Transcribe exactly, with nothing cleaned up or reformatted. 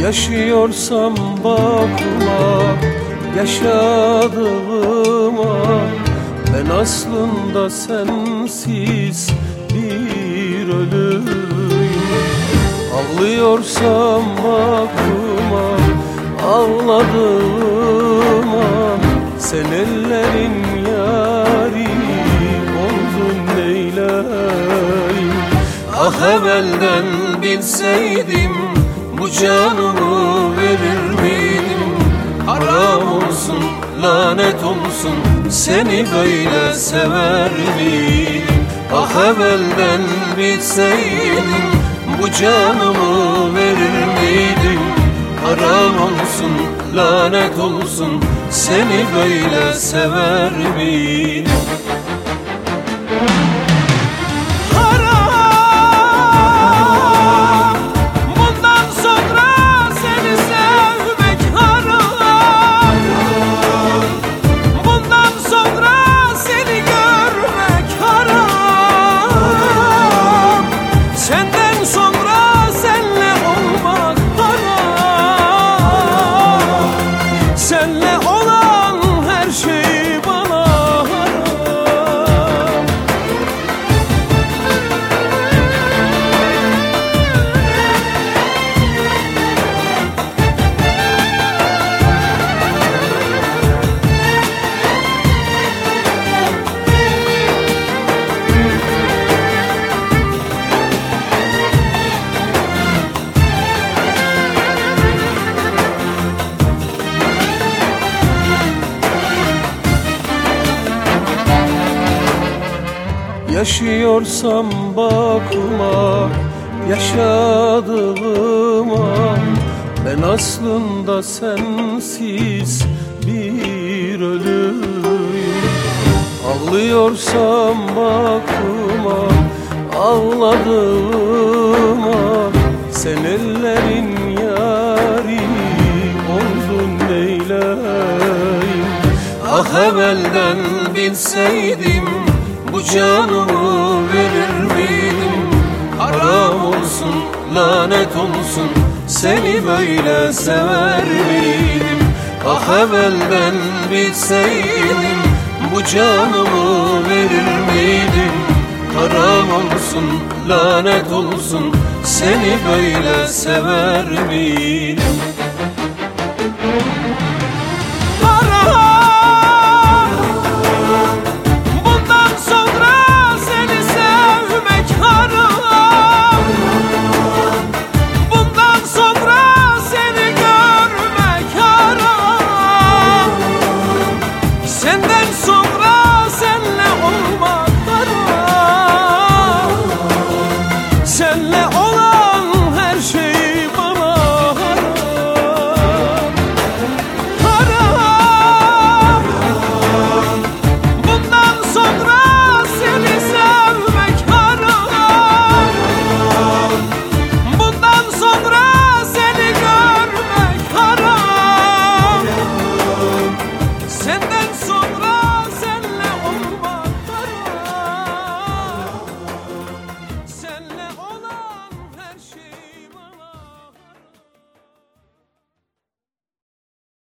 Yaşıyorsam bakma yaşadığıma, ben aslında sensiz bir ölüyüm. Ağlıyorsam bakma ağladığıma, sen ellerin yari oldun neyleyim. Ah evvelden bilseydim bu canımı verir miydim? Haram olsun, lanet olsun, seni böyle sever miydim? Ah evvelden bilseydim bu canımı verir miydim? Haram olsun, lanet olsun, seni böyle sever miydim? Yaşıyorsam bakma yaşadığıma, ben aslında sensiz bir ölüyüm. Ağlıyorsam bakma ağladığıma, sen ellerin yari oldun neyleyim. Ah evvelden bilseydim bu canımı verir miydim? Haram olsun, lanet olsun, seni böyle sever miydim? Ah evvelden bilseydim bu canımı verir miydim? Haram olsun, lanet olsun, seni böyle sever miydim?